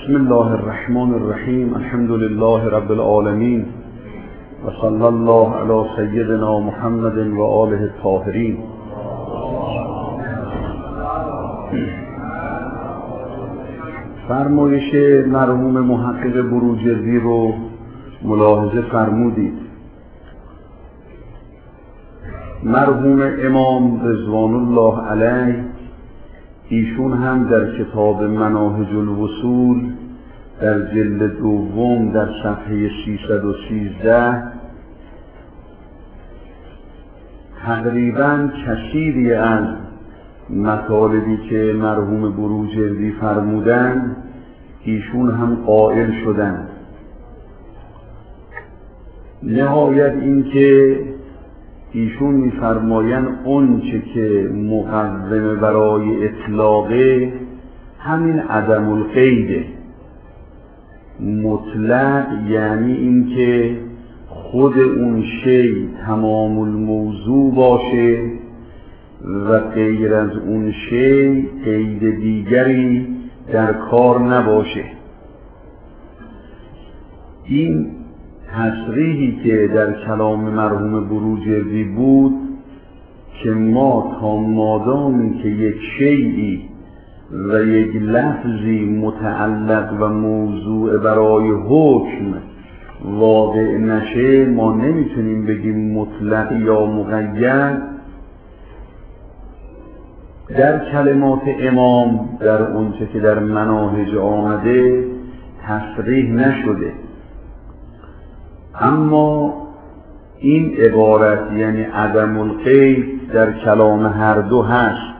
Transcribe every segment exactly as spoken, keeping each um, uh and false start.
بسم الله الرحمن الرحیم. الحمد لله رب العالمین و صلی الله علی سیدنا محمد و آله الطاهرین. فرمایش مرحوم محقق بروجردی رو ملاحظه فرمودید. مرحوم امام رضوان الله علیه ایشون هم در کتاب مناهج الوصول در جلد دوم در صفحه سیصد و سیزده تقریباً کثیری از مطالبی که مرحوم بروجردی فرمودند ایشون هم قائل شدند. نهایت این که ایشون می‌فرمایند اون چه که مقوم برای اطلاقه همین عدم القیده مطلق، یعنی این که خود اون شی تمام الموضوع باشه و غیر از اون شی قید دیگری در کار نباشه. این تصریحی که در کلام مرحوم بروجردی بود که ما تا مادامی که یک شیئی و یک لفظی متعلق و موضوع برای حکم واقع نشه ما نمیتونیم بگیم مطلق یا مقید. در کلمات امام در اونچه که در مناهج آمده تصریح نشده، اما این عبارت یعنی عدم القید در کلام هر دو هست.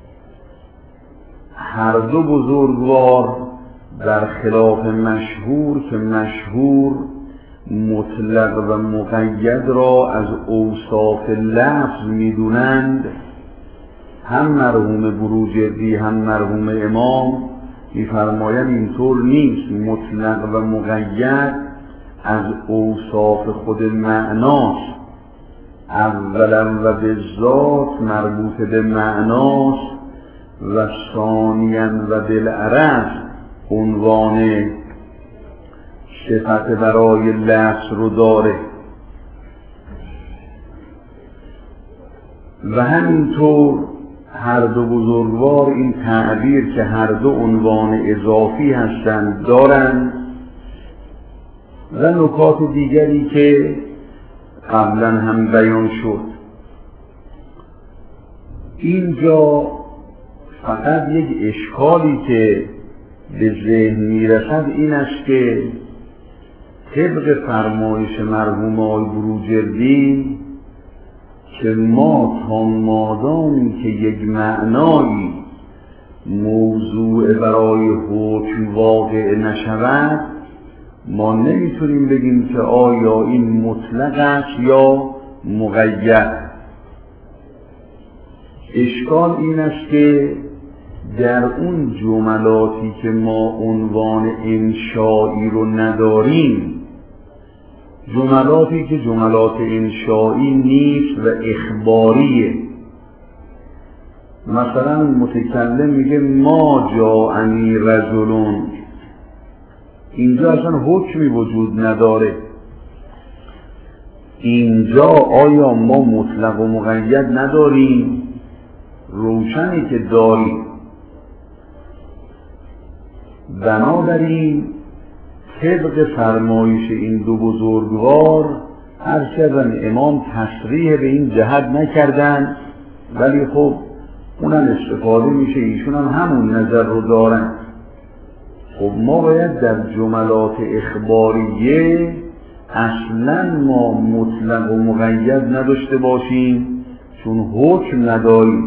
هر دو بزرگوار در خلاف مشهور که مشهور مطلق و مقید را از اوصاف لفظ میدونند، هم مرحوم بروجردی هم مرحوم امام میفرمایند اینطور نیست. مطلق و مقید از اوصاف خود معناست، اولا و به ذات مربوط به معناست و ثانیا و بالعرض عنوان صفت برای لفظ رو داره. و همینطور هر دو بزرگوار این تعبیر که هر دو عنوان اضافی هستند دارند. و نکات دیگری که قبلا هم بیان شد. اینجا فقط یک اشکالی که به ذهن میرسد این است که طبق فرمایش مرحوم آقای بروجردی که ما تا مادامی که یک معنایی موضوع برای حکم واقع نشود ما نمیتونیم بگیم که آیا این مطلق است یا مقید. اشکال این است که در اون جملاتی که ما عنوان انشایی رو نداریم، جملاتی که جملات انشایی نیست و اخباریه، مثلا متکلم میگه ما جاءنی رجلون، اینجا اصلا حکمی وجود نداره. اینجا آیا ما مطلق و مقید نداریم؟ روشنی که داریم. بنابراین طبق فرمایش این دو بزرگوار هرچند امام تصریح به این جهت نکردن، ولی خب اونم استفاده میشه، ایشون هم همون نظر رو دارن. خب ما باید در جملات اخباریه اصلا ما مطلق و مقید نداشته باشیم، چون حکم نداریم،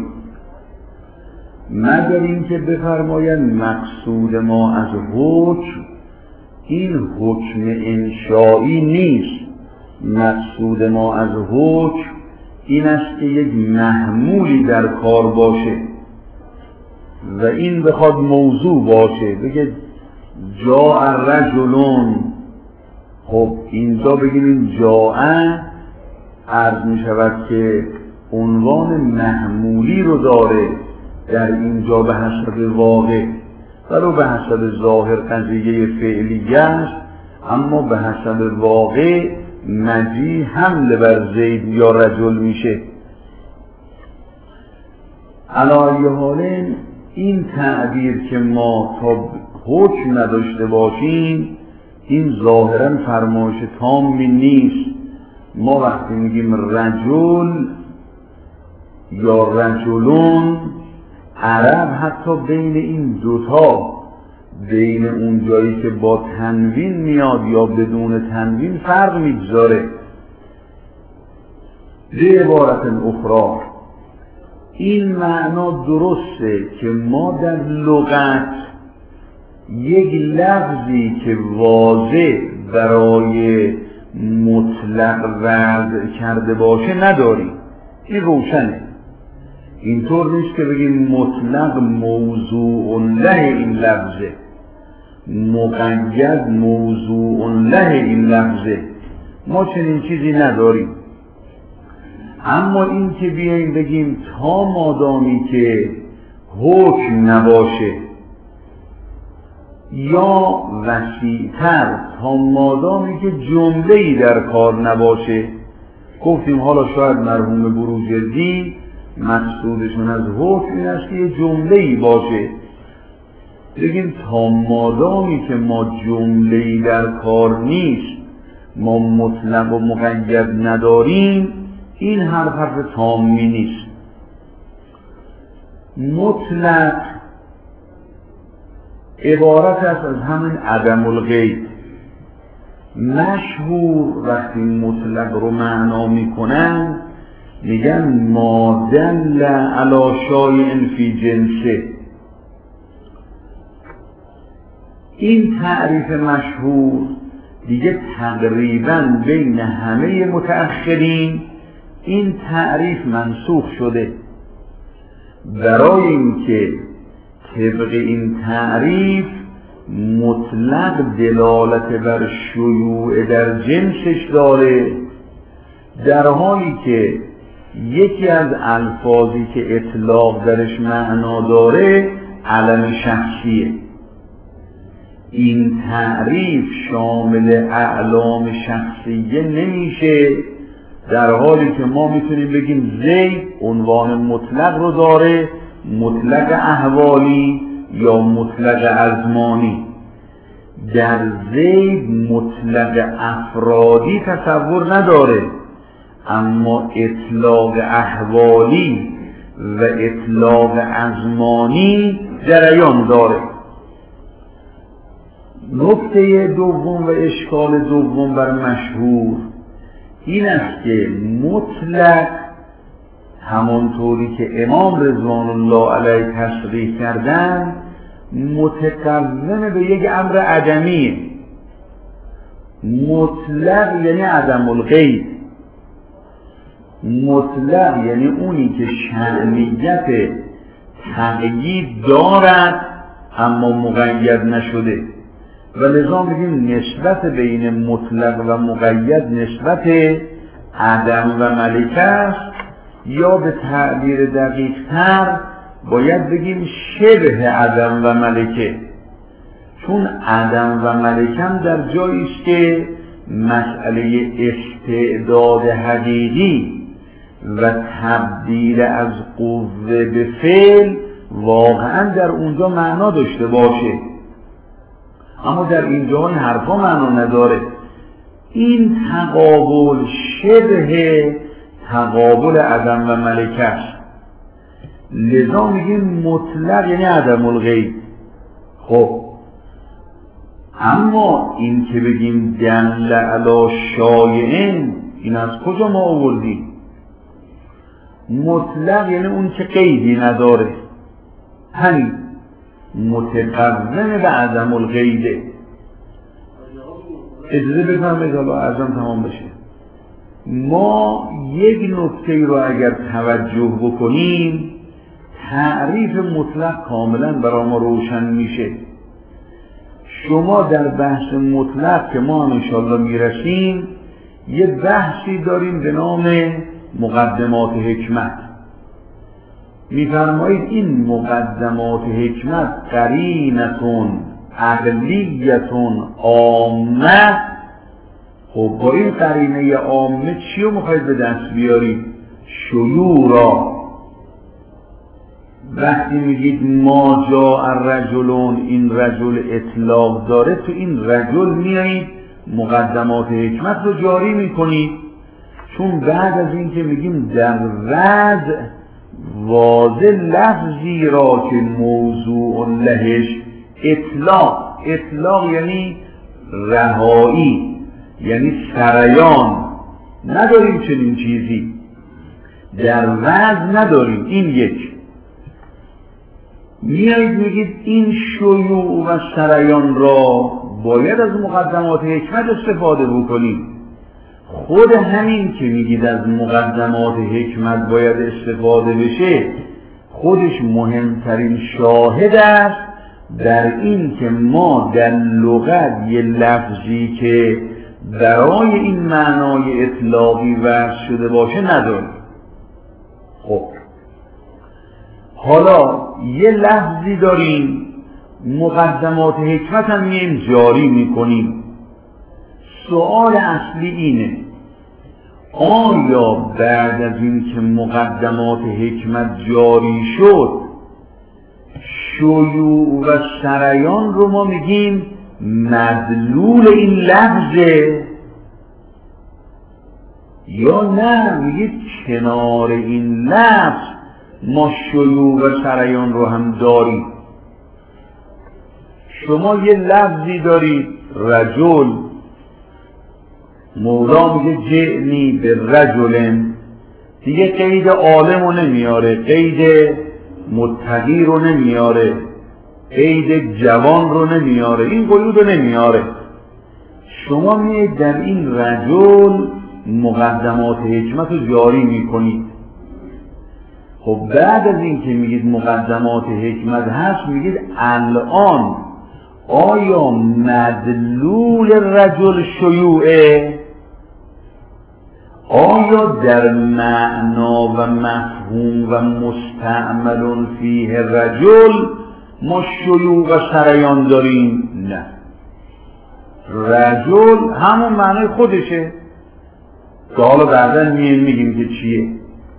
مگر اینکه بفرمایند مقصود ما از حکم این حکم انشایی نیست. مقصود ما از حکم این است که یک محمولی در کار باشه و این بخواد موضوع باشه. بگه جاء رجلون، خب اینجا بگیم جاء عرض می شود که عنوان محمولی رو داره در اینجا به حسب واقع، ولو به حسب ظاهر قضیه فعلیه است، اما به حسب واقع مجی حمله بر زید یا رجل میشه. علی حال این تعبیر که ما تا حکم نداشته باشیم این ظاهرا فرمایش تامی نیست. ما وقتی میگیم رجل یا رجلون، عرب حتی بین این دوتا، بین اون جایی که با تنوین میاد یا بدون تنوین فرق میگذاره. به عبارت اخرى این معنا درسته که ما در لغت یک لفظی که واضح برای مطلق وضع کرده باشه نداریم، این روشنه. اینطور نیست که بگیم مطلق موضوع له این لفظه، مقید موضوع له این لفظه، ما چنین چیزی نداریم. اما این که بیاییم بگیم تا مادامی که حکم نباشه، یا وسیع‌تر تا مادامی که جمله‌ای در کار نباشه، گفتیم حالا شاید مرحوم بروجردی مقصودشون از حکم این است که یه جمله‌ای باشه، بگیم تا مادامی که ما جمله‌ای در کار نیست، ما مطلق و مقید نداریم، این حرف حرف تامی نیست. مطلق عبارت است از همین عدم القید. مشهور وقتی مطلق رو معنا میکنن میگن ما دل علی شایء فی جنسه. این تعریف مشهور دیگه تقریبا بین همه متأخرین این تعریف منسوخ شده. برای اینکه طبق این تعریف مطلق دلالت بر شیوع در جنسش داره، در حالی که یکی از الفاظی که اطلاق درش معنا داره علم شخصیه. این تعریف شامل اعلام شخصیه نمیشه، در حالی که ما میتونیم بگیم زید عنوان مطلق رو داره، مطلق احوالی یا مطلق ازمانی. در زید مطلق افرادی تصور نداره، اما اطلاق احوالی و اطلاق ازمانی جریان داره. نکته دوم و اشکال دوم بر مشهور این است که مطلق همانطوری که امام رضوان الله علیه تصریح کردن متقوم به یک امر عدمیه. مطلق یعنی عدم القید، مطلق یعنی اونی که شأنیت تقیید دارد اما مقید نشده، و لذا میگیم نسبت بین مطلق و مقید نسبت عدم و ملکه است، یا به تعبیر دقیق تر باید بگیم شبه عدم و ملکه، چون عدم و ملکم در جایی است که مسئله استعداد حقیقی و تبدیل از قوه به فعل واقعا در اونجا معنا داشته باشه، اما در اینجا این حرفا معنا نداره. این تقابل شبه تقابل عدم و ملکه است، لذا میگیم مطلق یعنی عدم القید. خب اما این که بگیم دل علی شایعین، این از کجا ما آوردیم؟ مطلق یعنی اون که قیدی نداره، همین متقوم به عدم القیده. اجازه بفرمایید حالا ازم تمام بشه. ما یک نکته رو اگر توجه بکنیم تعریف مطلق کاملا برای ما روشن میشه. شما در بحث مطلق که ما هم انشاءالله میرسیم یه بحثی داریم به نام مقدمات حکمت. میفرمایید این مقدمات حکمت قرینتون عقلیتون عامه. خب با این قرینه عامه چی رو میخواید به دست بیارید؟ شیوع. وقتی میگید ما جاء الرجلون، این رجل اطلاق داره، تو این رجل میایید مقدمات حکمت رو جاری میکنید. چون بعد از این که میگیم در وضع واضح لفظی را که موضوع لهش اطلاق، اطلاق یعنی رهایی، یعنی سریان، نداریم چنین چیزی در وضع نداریم. این یک. میایید میگید این شیوع و سریان را باید از مقدمات حکمت استفاده بکنیم. خود همین که میگید از مقدمات حکمت باید استفاده بشه خودش مهمترین شاهد است در این که ما در لغت یه لفظی که برای این معنای اطلاقی وضع شده باشه نداریم. خب حالا یه لفظی داریم مقدمات حکمت هم مییم جاری میکنیم. سوال اصلی اینه آیا بعد از این که مقدمات حکمت جاری شد شیوع و سریان رو ما میگیم مدلول این لفظه، یا نه میگید کنار این لفظ ما شیوع و سریان رو هم داریم؟ شما یه لفظی دارید رجل، مولا میگه جئنی به رجل، دیگه قید عالم رو نمیاره، قید متقی رو نمیاره، قید جوان رو نمیاره، این قیود رو نمیاره. شما میید در این رجل مقدمات حکمت رو جاری میکنید. خب بعد از این که میگید مقدمات حکمت هست میگید الان آیا مدلول رجل شیوعه؟ آیا در معنا و مفهوم و مستعمل فیه رجل ما شیوع و سریان داریم؟ نه، رجل همون معنای خودشه که حالا بعدا میگیم میگیم که چیه.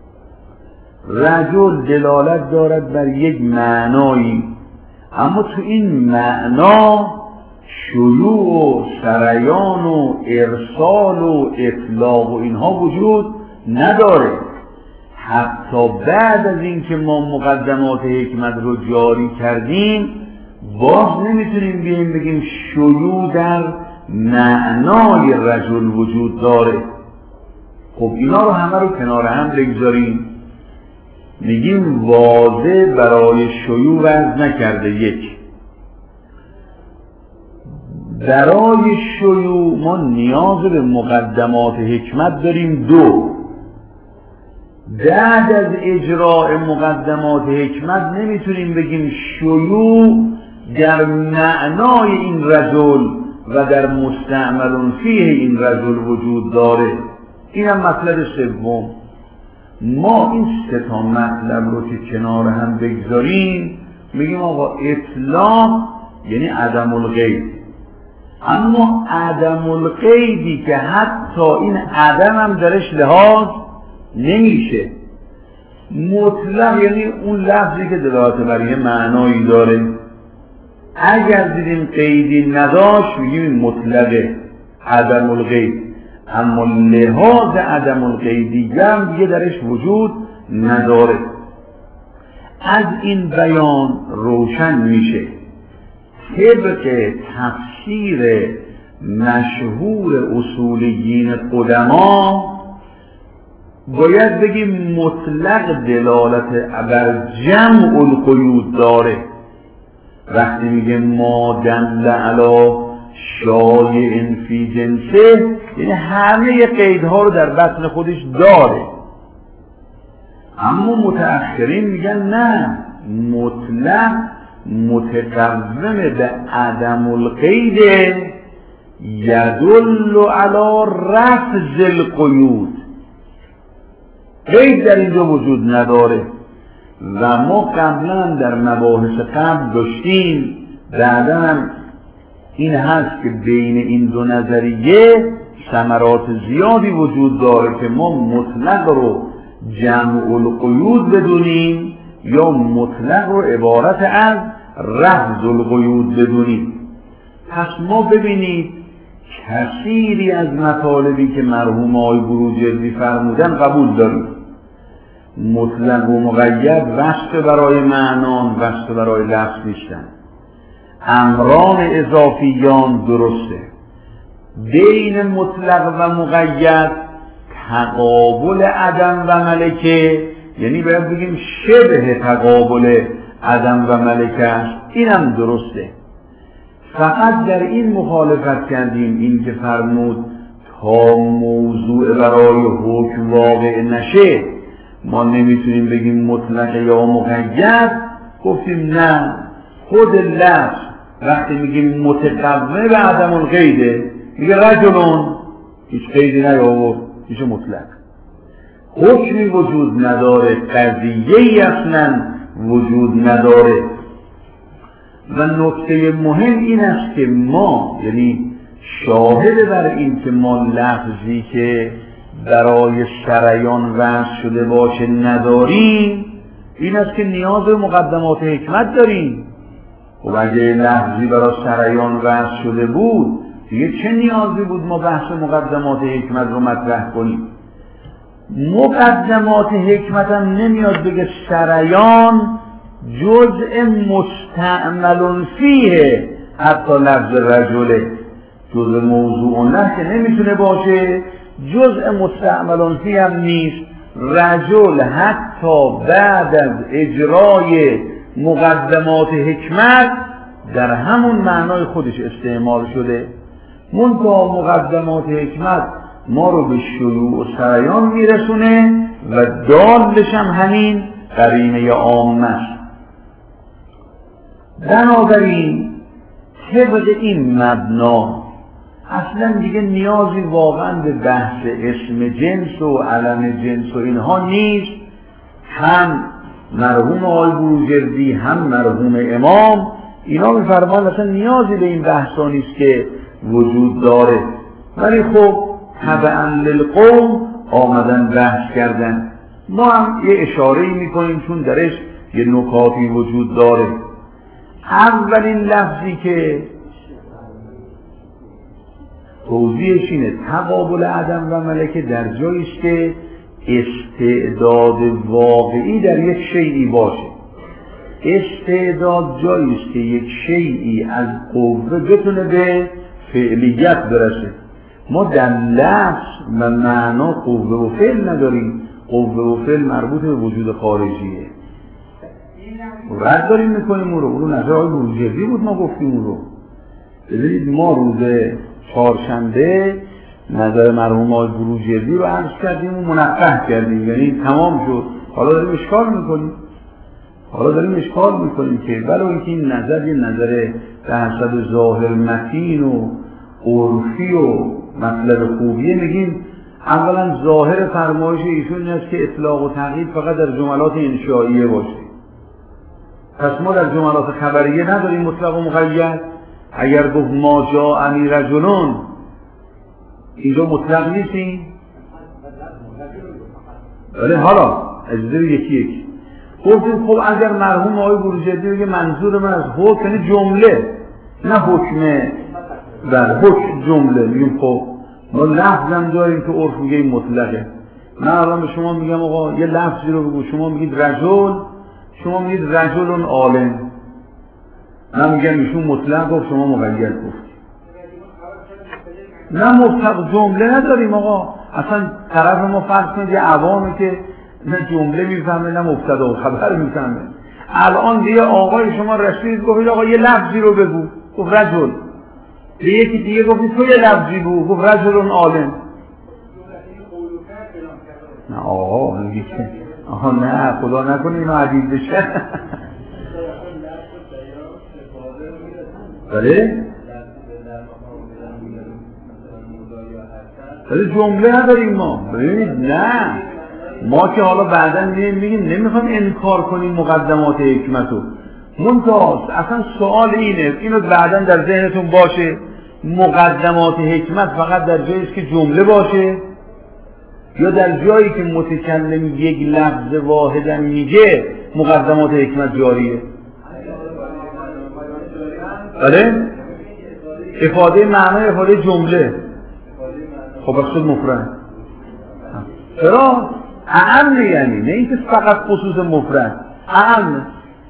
رجل دلالت دارد بر یک معنایی، اما تو این معنا شیوع و سریان و ارسال و اطلاق و اینها وجود نداره. حتی بعد از اینکه ما مقدمات حکمت رو جاری کردیم باز نمیتونیم بیاییم بگیم شیوع در معنای رجل وجود داره. خب اینا رو همه رو کنار هم بگذاریم، میگیم واضح برای شیوع وضع نکرده. یک، برای شیوع ما نیاز به مقدمات حکمت داریم. دو، بعد از اجراء مقدمات حکمت نمیتونیم بگیم شیوع در معنای این رجل و در مستعمل فیه این رجل وجود داره. این هم مطلب سوم. ما این سه تا مطلب رو که کنار هم بگذاریم میگیم آقا اطلاق یعنی عدم القید، اما عدم القیدی که حتی این عدم هم درش لحاظ نمیشه. مطلق یعنی اون لفظی که دلالت بر یه معنایی داره، اگر دیدیم قیدی نداشت میگیم مطلق عدم القید، اما لحاظ عدم القیدی هم دیگه درش وجود نداره. از این بیان روشن میشه طبق تفسیر مشهور اصولیین قدما باید بگیم مطلق دلالت بر جمع القیود داره. وقتی میگه ما دل علی شایع فی جنسه یعنی همه قیدها رو در بطن خودش داره. اما متأخرین میگن نه، مطلق متقوم به عدم القید یدل علی رفض القیود. قید در اینجا وجود نداره، و ما قبلا در مباحث قبل داشتیم، بعدا این هست که بین این دو نظریه ثمرات زیادی وجود داره که ما مطلق رو جمع القیود بدونیم یا مطلق رو عبارت از رفض القیود بدونیم. پس ما ببینید کثیری از مطالبی که مرحوم آقای بروجردی فرمودن قبول داریم. مطلق و مقید وصف برای معنان، وصف برای لفظ نیستن. امران اضافیان درسته. بین مطلق و مقید تقابل عدم و ملکه، یعنی باید بگیم شبه تقابل عدم و ملکه است، اینم درسته. فقط در این مخالفت کردیم، این که فرمود تا موضوع برای حکم واقع نشه ما نمیتونیم بگیم مطلق یا مقید. گفتیم نه، خود لفظ وقتی میگیم متقوم به عدم القیده، میگه رجلون، هیچ قیدی نیاورد، میشه مطلق. حکمی وجود نداره، قضیه‌ای اصلا وجود نداره. و نکته مهم این است که ما، یعنی شاهد بر این که ما لفظی که برای شریان وضع شده باشه نداریم، این است که نیاز به مقدمات حکمت داریم. و اگه لفظی برای شریان وضع شده بود دیگه چه نیازی بود ما بحث مقدمات حکمت رو مطرح کنیم؟ مقدمات حکمت هم نمیاد بگه شریان جزء مستعمل فیه، حتی لفظ رجله جزء موضوع نه که نمیتونه باشه، جزء مستعمل فیه هم نیست. رجل حتی بعد از اجرای مقدمات حکمت در همون معنای خودش استعمال شده. منتها مقدمات حکمت ما رو به شیوع و سریان میرسونه و دالش هم همین قرینه عامه است. بنابراین طبق این مبنا اصلا دیگه نیازی واقعا به بحث اسم جنس و علم جنس و اینها نیست. هم مرحوم آقای بروجردی هم مرحوم امام اینا میفرمان اصلا نیازی به این بحثا نیست که وجود داره، ولی خب تبعا للقوم آمدن بحث کردن. ما هم یه اشاره‌ای میکنیم چون درش یه نکاتی وجود داره. اولین لفظی که توضیحش اینه تقابل عدم و ملکه در جایی است که استعداد واقعی در یک شیئی باشه. استعداد جایی است که یک شیئی از قوه بتونه به فعلیت برسه. ما در لفظ و معنا قوه و فعل نداریم. قوه و فعل مربوط به وجود خارجیه. رد داریم میکنیم اون رو. اون رو نظر آقای بروجردی بود، ما گفتیم اون رو. بذارید ما روز چهارشنبه نظر مرحوم آقای بروجردی رو عرض کردیم و منقح کردیم، یعنی تمام شد. حالا داریم اشکال میکنیم حالا داریم اشکال میکنیم که ولو اینکه این نظر یه نظر به حسب ظاهر متین و عرفی و مطلب خوبیه، میگیم اولا ظاهر فرمایش ایشون این است که اطلاق و تقیید فقط در جملات انشائیه باشه. پس ما در جملات خبریه نداریم مطلق و مقید. اگر گفت ما جاءنی رجلون اینجا مطلق نیستیم. ولی حالا اجازه یکی یکی گفتیم خب اگر مرحوم آقای بروجردی بگه منظور من از حکم یعنی جمله نه حکم بله حکم جمله، میگیم خب ما لفظم داریم که عرف میگه این مطلقه. من الان به شما میگم آقا یه لفظی رو بگو، شما میگید رجل، شما میگید رجل عالم، من میگم ایشون مطلق گفت شما مقید گفت. نه مطلق جمله نداریم آقا. اصلا طرف ما فرض کنید یه عوامی که نه جمله میفهمه نه مبتدا و خبر میفهمه. الان دیگه آقای شما رسید گفت آقا یه لفظی رو بگو، گفت رجل. به یکی دیگه گفت تو یه لفظی بگو، گفت رجل عالم. نه آقا میگه که آها نه خدا نکنه اینو عدید بشه. بله؟ ولی جمله نداریم ما. ببینید نه ما که حالا بعدا میگیم نمیخوایم انکار کنیم مقدمات حکمت رو، منتها اصلا سوال اینه، اینو بعدا در ذهنتون باشه، مقدمات حکمت فقط در جایی است که جمله باشه یا در جایی که متکلم یک لفظ واحدا میگه مقدمات حکمت جاریه؟ بله؟ افاده معنی افاده جمله. خب اصلا مفرد چرا؟ اعم یعنی نه اینکه فقط خصوص مفرد، اعم.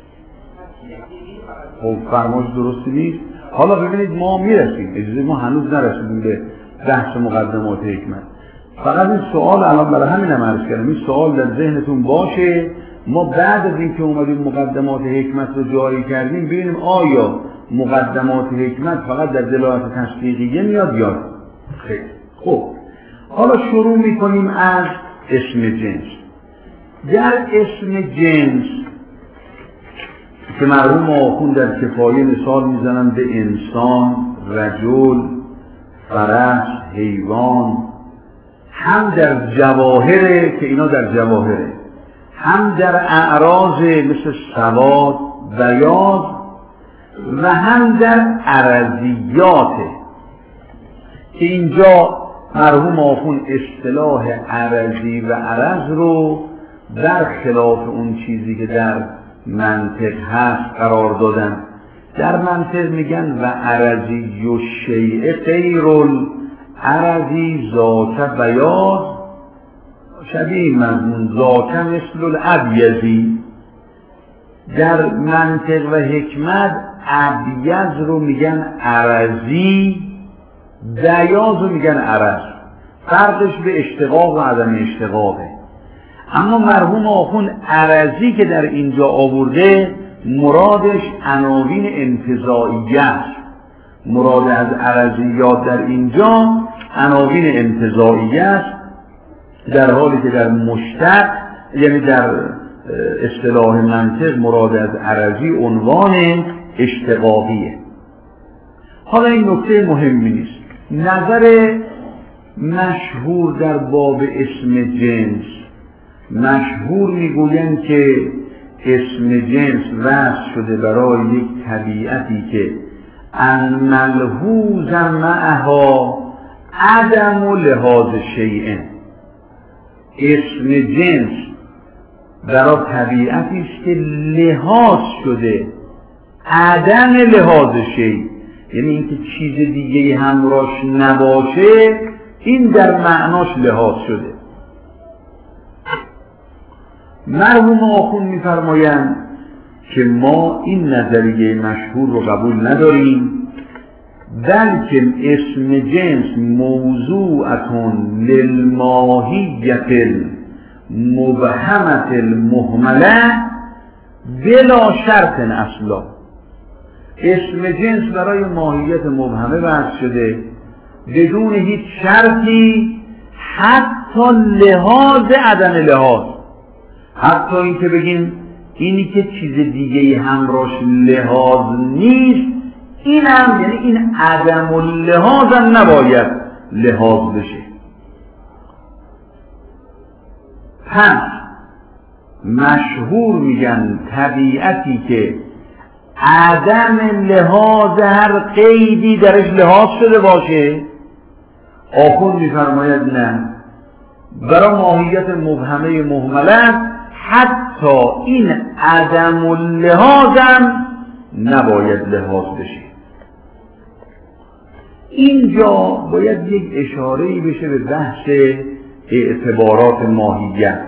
خب فرمایش درستی نیست. حالا ببینید ما میرسیم، اجازه ما هنوز نرسیدیم به بحث مقدمات حکمت. فقط این سوال الان برای همین هم عرض کردم، این سوال در ذهنتون باشه، ما بعد از اینکه اومدیم مقدمات حکمت رو جاری کردیم ببینیم آیا مقدمات حکمت فقط در دلالت تشویقیه میاد یا خیر. خب حالا شروع میکنیم از اسم جنس. در اسم جنس که مرحوم آخوند در کفایه مثال میزنن به انسان، رجل، فرس، حیوان، هم در جواهره که اینا در جواهره، هم در اعراض مثل سواد، بیاض، و هم در عرضیاته که اینجا مرحوم آخوند اصطلاح عرضی و عرض رو در خلاف اون چیزی که در منطق هست قرار دادن. در منطق میگن و عرضی و شیء غیر العرضی ذاک بیاض شبیه مضمون ذاک مثل الابیضی. در منطق و حکمت ابیض رو میگن عرضی، بیاض رو میگن عرض. فرقش به اشتقاق و عدم اشتقاقه. اما مرحوم آخوند عرضی که در اینجا آورده مرادش عناوین انتزاعیه است. مراد از عرضیات در اینجا عناوین انتزاعیه است، در حالی که در مشتق یعنی در اصطلاح منطق مراد از عرضی عنوان اشتقاقیه. حالا این نکته مهمی نیست. نظر مشهور در باب اسم جنس، مشهور میگویند که اسم جنس وضع شده برای یک طبیعتی که ان ملحوظ معها عدم لحاظ شیء. اسم جنس برای طبیعتی است که لحاظ شده، عدم لحاظ شیء یعنی اینکه چیز دیگه همراهش نباشه، این در معناش لحاظ شده. مرحوم آخوند می‌فرمایند که ما این نظریه مشهور رو قبول نداریم، بلکه اسم جنس موضوعتون للماهیت المبهمت المهمله بلا شرط اصلا. اسم جنس برای ماهیت مبهمه وضع شده بدون هیچ شرطی، حتی لحاظ عدم لحاظ، حتی این که بگیم اینی که چیز دیگه همراهش لحاظ نیست، این هم یعنی این عدم اللحاظ هم نباید لحاظ بشه. پس مشهور میگن طبیعتی که عدم لحاظ هر قیدی درش لحاظ شده باشه، آخوند میفرماید نه، برای ماهیت مبهمه مهمله حتی این عدم اللحاظ هم نباید لحاظ بشه. اینجا باید یک اشاره‌ای بشه به بحث اعتبارات ماهیت.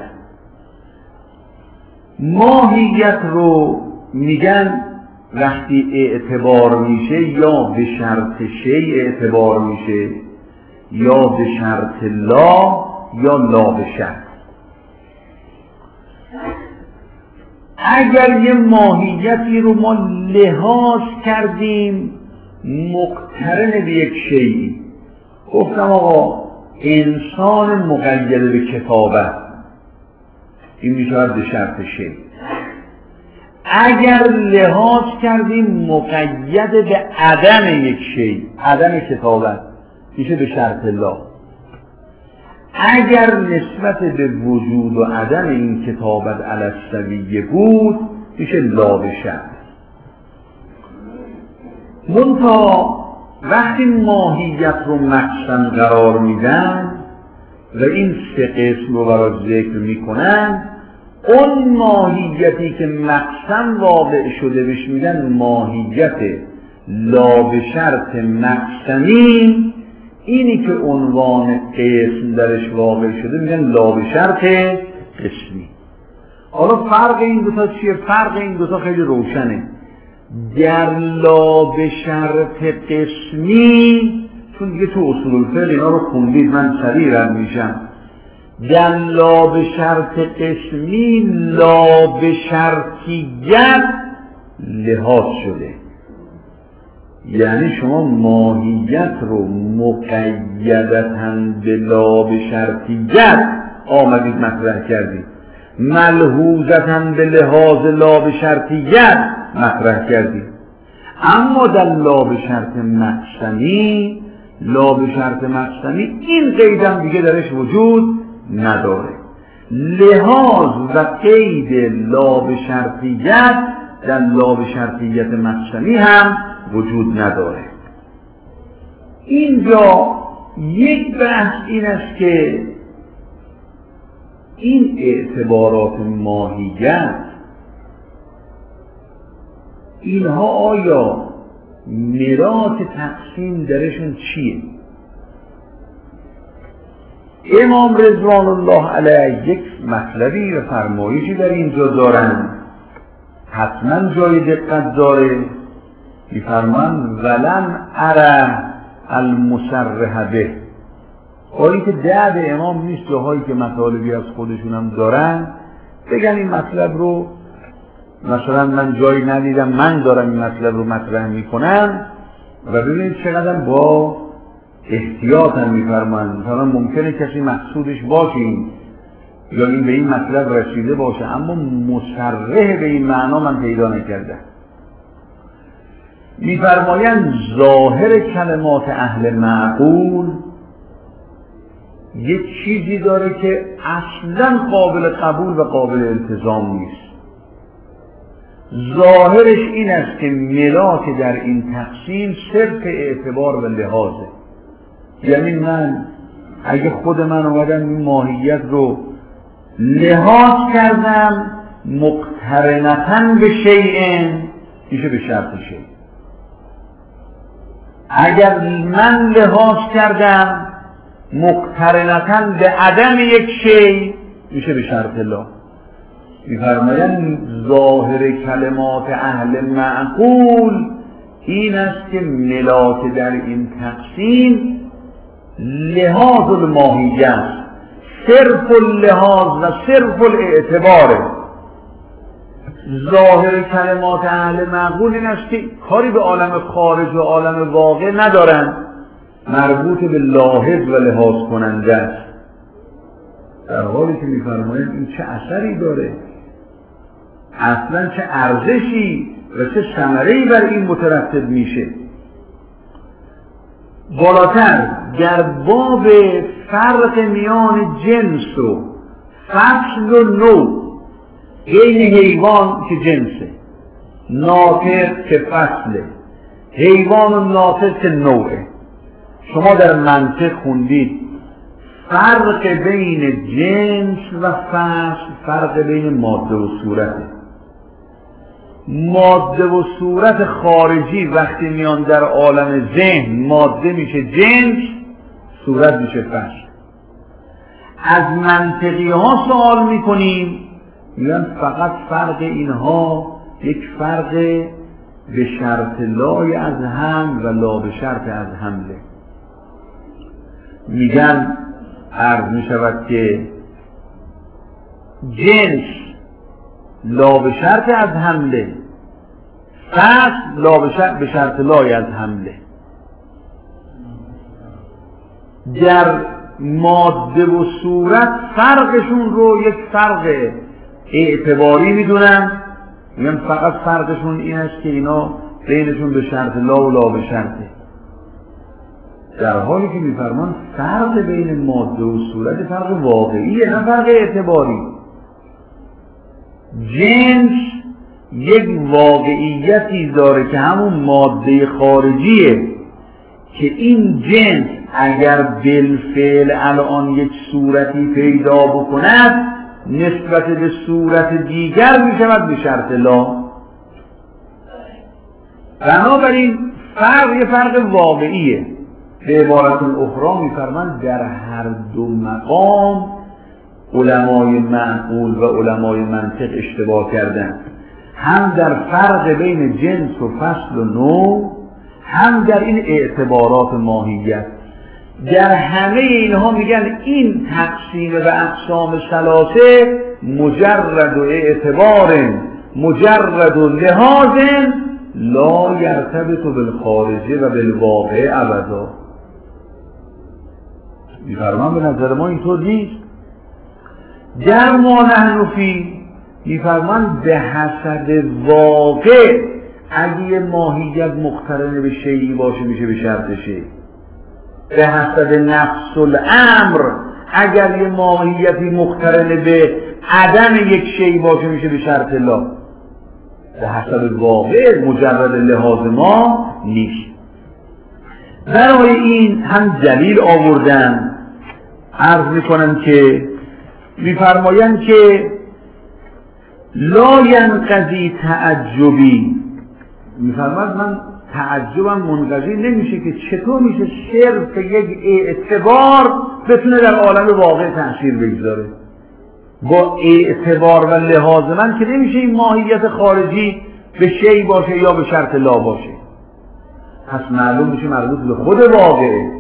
ماهیت رو میگن وقتی اعتبار میشه یا به شرط شیء اعتبار میشه یا به شرط لا یا لا به شرط. اگر یه ماهیتی رو ما لحاظ کردیم مقترن به یک شیئی، گفتم آقا انسان مقید به کتابت، این میشود به شرط شیء. اگر لحاظ کردیم مقید به عدم یک شیء، عدم کتابت، میشه به شرط لا. اگر نسبت به وجود و عدم این کتابت علی السویه بود میشه لا به شرط. منتها وقتی ماهیت رو مقسم قرار میدن و این سه قسم رو برای ذکر میکنن، اون ماهیتی که مقسم واقع شده بهش میدن ماهیت لا به شرط مقسمی، اینی که عنوان قسم درش واقع شده میگن لا به شرط قسمی. حالا فرق این دوتا چیه؟ فرق این دوتا خیلی روشنه. در لا به شرط قسمی، چون دیگه تو اصول الفقه اینا رو خوندید من سریع رد میشم، در لا به شرط قسمی لا به شرطیت لحاظ شده، یعنی شما ماهیت رو مقیدتاً به لا به شرطیت آمدید مطرح کردید، ملحوظتاً به لحاظ لا به شرطیت مطرح کردید. اما در لا به شرط مقسمی، لا به شرط مقسمی این قیدم دیگه درش وجود نداره. لحاظ و قید لا به شرطیت در لا به شرطیت مقسمی هم وجود نداره. اینجا یک بحث این است که این اعتبارات ماهیت اینها آیا مرات تقسیم درشون چیه؟ امام رضوان الله علیه یک مطلبی و فرمایشی در اینجا دارن، حتما جای دقت داره. میفرمان ولن اره المصرح به، کاری که درد امام نیست جاهایی که مطالبی از خودشون هم دارن بگن این مطلب رو مثلا من جایی ندیدم، من دارم این مطلب رو مطرح میکنم و ببینید چقدر با احتیاط هم میفرمان. مثلا ممکنه کسی مقصودش باشه یا این به این مطلب رسیده باشه اما مصرح به این معنا من پیدا نکردم. میفرمایند ظاهر کلمات اهل معقول یک چیزی داره که اصلا قابل قبول و قابل التزام نیست. ظاهرش این است که ملاک در این تقسیم صرف اعتبار و لحاظه، یعنی من اگه خود من اومدم این ماهیت رو لحاظ کردم مقترنتاً به شیء میشه به شرط شیء، اگر من لحاظ کردم مقترنتاً به عدم یک شیء میشه به شرط لا. می‌فرمایند ظاهر کلمات اهل معقول این است که ملاک در این تقسیم لحاظ الماهیت، صرف اللحاظ و صرف الاعتباره. ظاهر کلمات اهل معقول این است که کاری به عالم خارج و عالم واقع ندارن، مربوط به لاحظ و لحاظ کننده است. در حالی که می‌فرمایند این چه اثری داره، اصلا چه ارزشی و چه ثمره‌ای بر این مترتب میشه. بالاتر در باب فرق میان جنس و فصل و نوع، این حیوان که جنسه، ناطق که فصله، حیوان و ناطق که نوعه. شما در منطق خوندید فرق بین جنس و فصل فرق بین ماده و صورته. ماده و صورت خارجی وقتی میان در عالم ذهن ماده میشه جنس، صورت میشه فصل. از منطقی ها سوال میکنیم میگن فقط فرق اینها یک فرق به شرط لای از هم و لا به شرط از حمله. میگن عرض میشود که جنس لا به شرط از حمله، فصل لا به شرط, به شرط لای از حمله. در ماده و صورت فرقشون رو یک فرق اعتباری میدونن، میگن فقط فرقشون این است که اینا بینشون به شرط لا و لا به شرطه. در حالی که میفرمان فرق بین ماده و صورت فرق واقعیه، نه فرق اعتباری. جنس یک واقعیتی داره که همون ماده خارجیه که این جنس اگر بالفعل الان یک صورتی پیدا بکند نسبت به صورت دیگر میشود به شرط لا. بنابراین فرق یه فرق واقعیه. به عبارت اخرى میفرماند در هر دو مقام علمای معقول و علمای منطق اشتباه کردند، هم در فرق بین جنس و فصل و نوع، هم در این اعتبارات ماهیت. در همه اینها میگن این تقسیم به اقسام ثلاثه مجرد و اعتبار مجرد و لحاظ لا یرتبط بالخارجه و بالواقع ابدا. میفرمان به نظر ما اینطور نیست. در ما نحن فی میفرمان به حسب واقع اگه ماهیت مقترن به شیئی باشه میشه به شرط شیء. به حسب نفس الامر اگر یه ماهیتی مقترن به عدم یک شیء باشه میشه به شرط لا. به حسب واقع مجرد لحاظ ما نیست. برای این هم دلیل آوردن، عرض میکنن که میفرمایند که لا ینقضی تعجبی، میفرماید من تعجبم منقضی نمیشه که چطور میشه صرف یک اعتبار بتونه در عالم واقع تأثیر بگذاره. با اعتبار و لحاظ من که نمیشه این ماهیت خارجی به شیء باشه یا به شرط لا باشه. پس معلوم میشه مربوط به خود واقعه.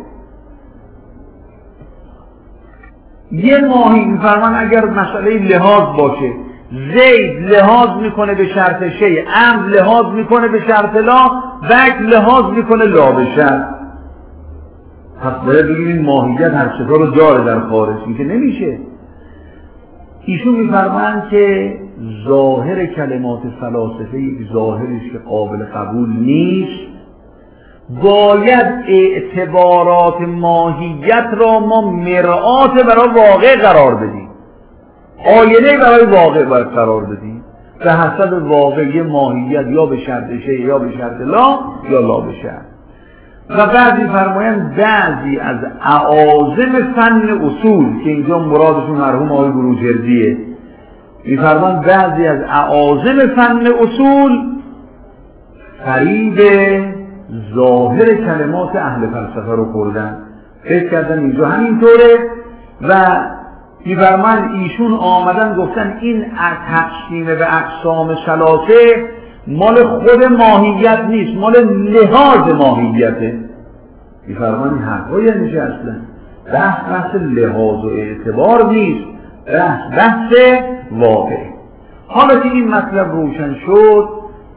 یه ماهی میفرمان اگر مسئله لحاظ باشه، زید لحاظ میکنه به شرط شیء، امر لحاظ میکنه به شرط لا، بک لحاظ میکنه لا به شرط. پس باید بگیم این ماهیت هر چطور رو داره در خارج، این که نمیشه. ایشون میفرمان که ظاهر کلمات فلاسفه یک ظاهریش که قابل قبول نیست. باید اعتبارات ماهیت را ما مرآت برای واقع قرار بدیم، آینه برای واقع باید قرار بدیم. به حسب واقعی ماهیت یا به شرط شیء یا به شرط لا یا لا به شرط. و بعضی فرمایند بعضی از اعاظم فن اصول که اینجا مرادشون مرحوم آقای بروجردیه، میفرمایند بعضی از اعاظم فن اصول فریب ظاهر کلمات اهل فلسفه رو خوردن، فکر کردن اینجا همینطوره و میفرمایند ایشون آمدن گفتن این تقسیم به اقسام ثلاثه مال خود ماهیت نیست، مال لحاظ ماهیته. میفرمایند حرفایی نمیشه اصلا. بحث بحث لحاظ و اعتبار نیست، بحث بحث واقع. حالا که این مطلب روشن شد،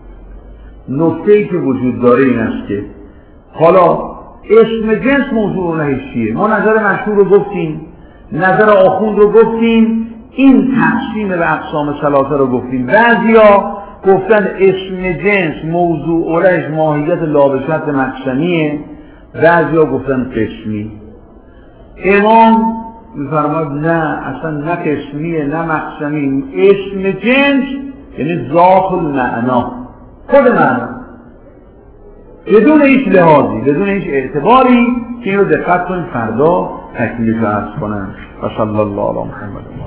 نکته‌ای که وجود داره این است که حالا اسم جنس موضوع نهیش چیه؟ ما نظر مشهور رو گفتیم، نظر آخوند رو گفتیم، این تقسیم به اقسام ثلاثه رو گفتیم. بعضیا گفتن اسم جنس موضوع اولش ماهیت لا به شرط مقسمیه، بعضیا گفتن قسمی. امام میفرماید نه، اصلا نه قسمیه نه مقسمی. اسم جنس یعنی ذات المعنا، خود معنا، بدون هیچ لحاظی، بدون هیچ اعتباری که این رو دقت کنید فردا تکمیلش رو عرض کنم. و صلی الله علی محمد.